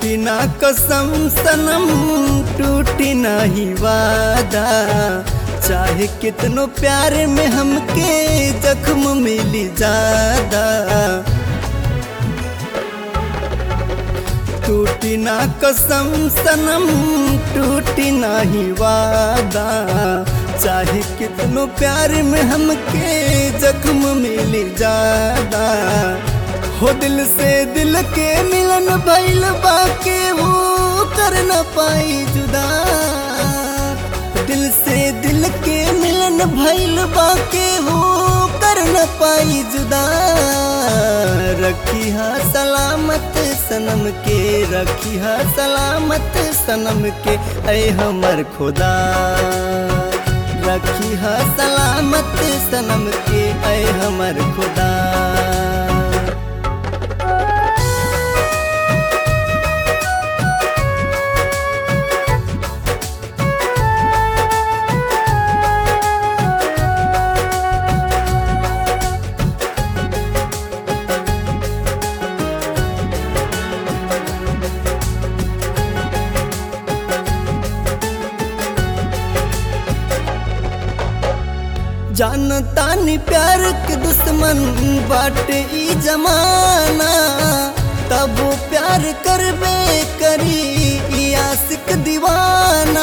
टूटी ना कसम सनम, टूटी ना ही वादा, चाहे कितनो प्यार में हमके जख्म मिली ज्यादा। टूटी ना कसम सनम, टूटी ना ही वादा, चाहे कितनो प्यार में हमके जख्म मिली ज्यादा। हो दिल से दिल के मिलन भइल बाके वो कर न पाई जुदा। दिल से दिल के मिलन भइल बाके वो कर न पाई जुदा। रखी हा सलामत सनम के, रखी हा सलामत सनम के, ऐ हमर खुदा। रखी हा सलामत सनम के, ऐ हमर खुदा। जानता नी प्यार के दुश्मन बाटे ई जमाना, तब वो प्यार करबे करी ई आशिक दीवाना।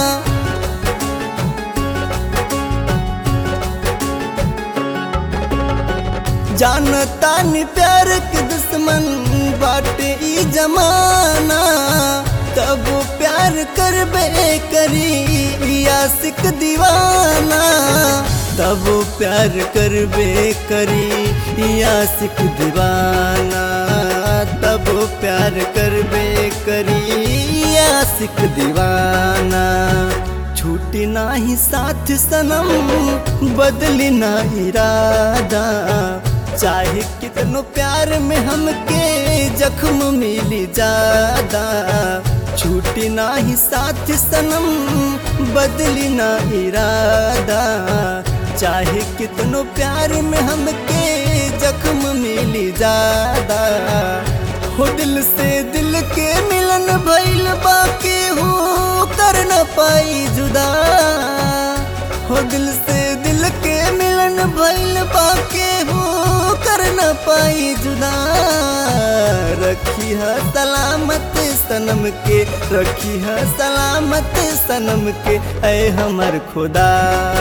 जानता नी प्यार के दुश्मन बाटे ई जमाना, तब वो प्यार करबे करी ई आशिक दीवाना। तब वो प्यार करबे करी आशिक दीवाना, तब वो प्यार करबे करी आशिक दीवाना। छूटी ना ही साथ सनम, बदली ना इरादा, चाहे कितनो प्यार में हमके जख्म मिली ज्यादा। छूटी ना ही साथ सनम, बदली ना इरादा, चाहे कितनो प्यार में हमके जख्म मिली ज्यादा। हो दिल से दिल के मिलन भइल बाके हो कर न पाई जुदा। हो दिल से दिल के मिलन भइल बाके हो कर न पाई जुदा। रखी है सलामत सनम के, रखी है सलामत सनम के, ऐ हमर खुदा।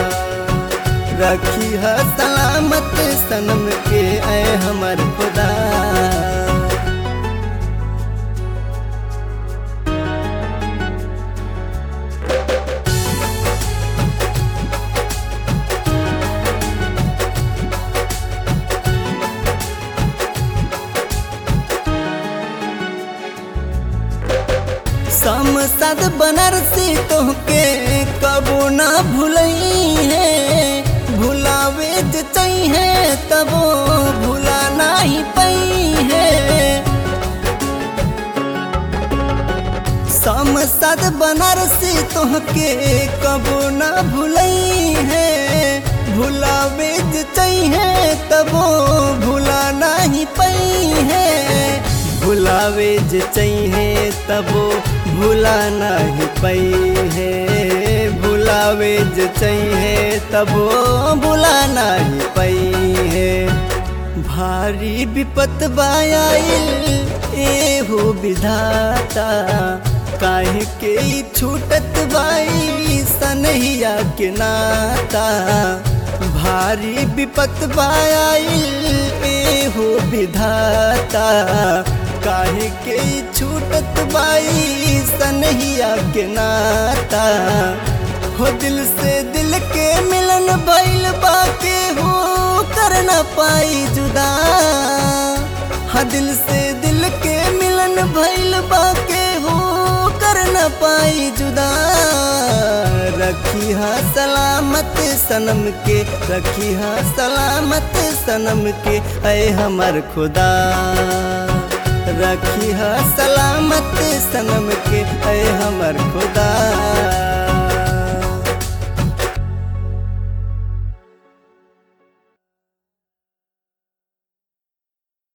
रखी है सलामत सनम के, ऐ हमर खुदा। समसद बनारसी तोहके कबो ना भूलई है, भुलावे जे चाहिए तबो भुला नहीं पई है। समसद बनारसी तोहके कबो ना भूलई है, भुलावे जे चाहिए तबो भुला नहीं पई है। भुलावे जे चाहिए तबो भुला नहीं पई है, भुलावे जे चाहिए तबो भुला नहीं पई है। भारी विपत बायाइल ए हो विधाता, काहे के छूटत बाई सनहिया के नाता। भारी विपत बायाइल ए हो विधाता, काहे के छूटत बाई सनहिया के नाता। हो दिल से दिल के मिलन भइल बाके हो कर न पाई जुदा। हाँ दिल से दिल के मिलन भइल बाके हो कर न पाई जुदा। रखी है सलामत सनम के, रखी है सलामत सनम के, ऐ हमर खुदा। रखी है सलामत सनम के, ऐ हमर खुदा।